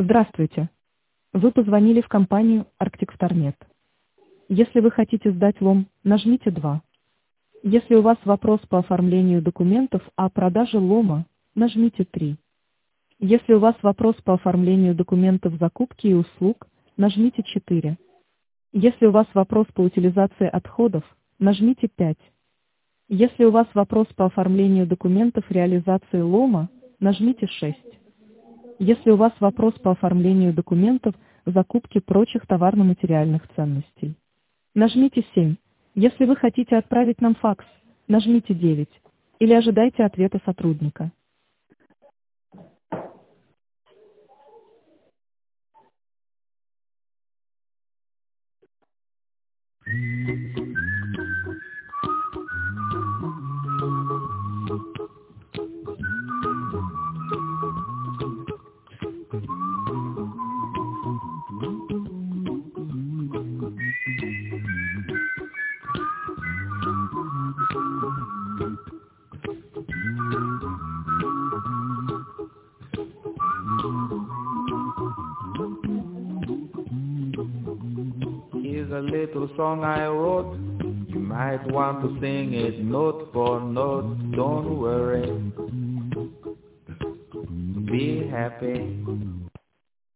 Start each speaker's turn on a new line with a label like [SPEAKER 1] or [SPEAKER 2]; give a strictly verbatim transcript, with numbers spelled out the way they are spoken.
[SPEAKER 1] Здравствуйте. Вы позвонили в компанию Arctic Starnet. Если вы хотите сдать лом, нажмите два. Если у вас вопрос по оформлению документов о продаже лома, нажмите три. Если у вас вопрос по оформлению документов закупки и услуг, нажмите четыре. Если у вас вопрос по утилизации отходов, нажмите пять. Если у вас вопрос по оформлению документов реализации лома, нажмите шесть. Если у вас вопрос по оформлению документов закупки прочих товарно-материальных ценностей, нажмите семь. Если вы хотите отправить нам факс, нажмите девять. Или ожидайте ответа сотрудника.
[SPEAKER 2] Here's a little song I wrote. You might want to sing it note for note. Don't worry. Be happy.